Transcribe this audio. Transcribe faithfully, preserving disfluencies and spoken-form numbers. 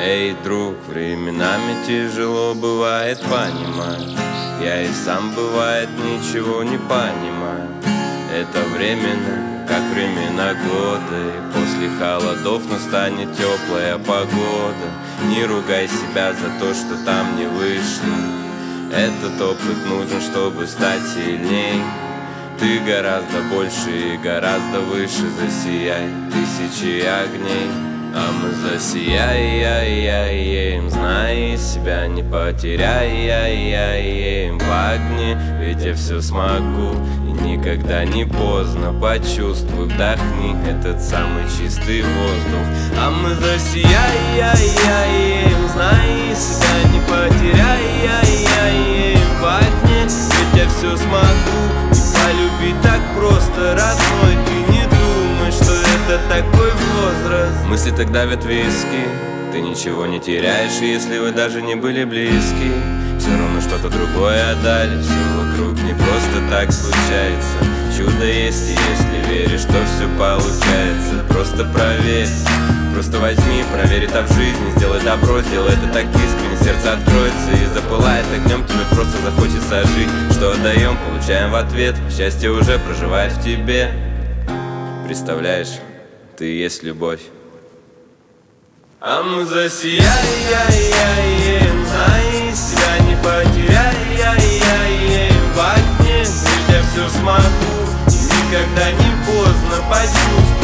Эй, друг, временами тяжело бывает понимать. Я и сам бывает ничего не понимаю. Это временно, как времена года, и после холодов настанет теплая погода. Не ругай себя за то, что там не вышло. Этот опыт нужен, чтобы стать сильней. Ты гораздо больше и гораздо выше. Засияй тысячи огней. А мы засияем, зная себя, не потеряем в огне. Ведь я все смогу, и никогда не поздно. Почувствуй, вдохни этот самый чистый воздух. А мы засияем, зная себя, не потеряем в огне. Ведь я все смогу, и полюбить так просто, родной. Ты не думай, что это такой возраст. Мысли так давят виски, ты ничего не теряешь, и если вы даже не были близки, все равно что-то другое отдали. Все вокруг не просто так случается. Чудо есть, и если веришь, что все получается. Просто проверь, просто возьми, проверь это в жизни. Сделай добро, сделай это так искренне. Сердце откроется и запылает огнем. Тебе просто захочется жить. Что отдаем, получаем в ответ. Счастье уже проживает в тебе. Представляешь, ты и есть любовь. А мы засияем, зная себя, не потеряем в огне. Ведь я все смогу, и никогда не поздно. Почувствуй.